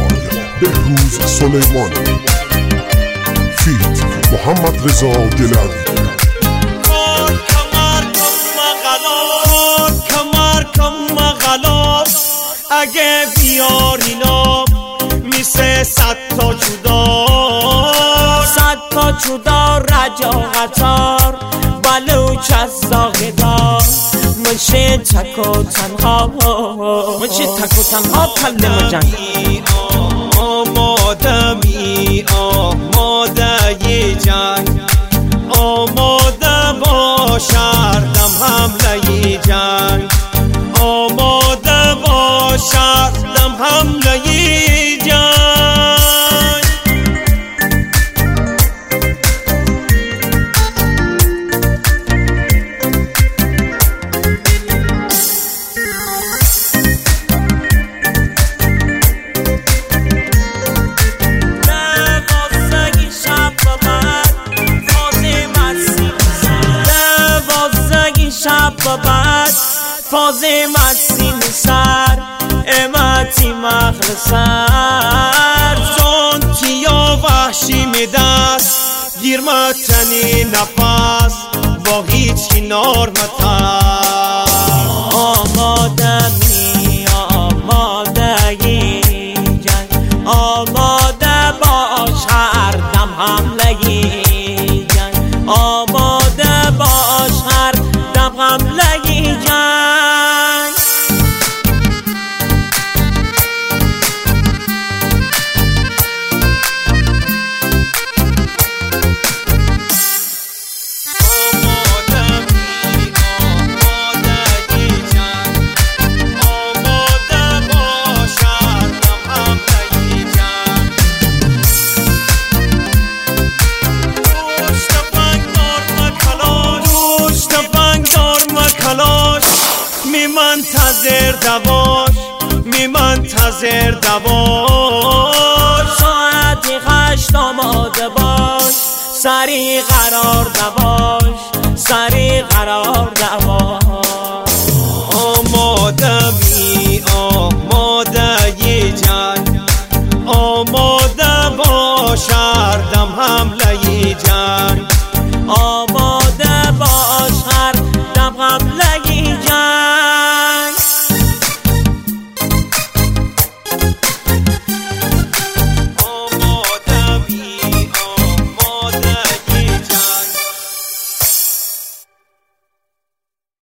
بهروز سلیمانی فیت محمد رضا گلوی. اگه بیارینا میسه 100 تا جدا رجا قطار بلوچ از زاغدار منشه تک و تنها کلم جنگ آماده یه جنگ آماده باشر دم حمله جنگ آماده باشر دم حمله جنگ. فاطمه سین سر امتی مخلصر چون تیا وحشی میدست گیر متنی نفس با هیچ کنار متر آماده جنگ آماده باش هر دم حمله جنگ آماده باش هر دم حمله جنگ. منتظر دواش ساعتی 8 آماده باش سریع قرار دواش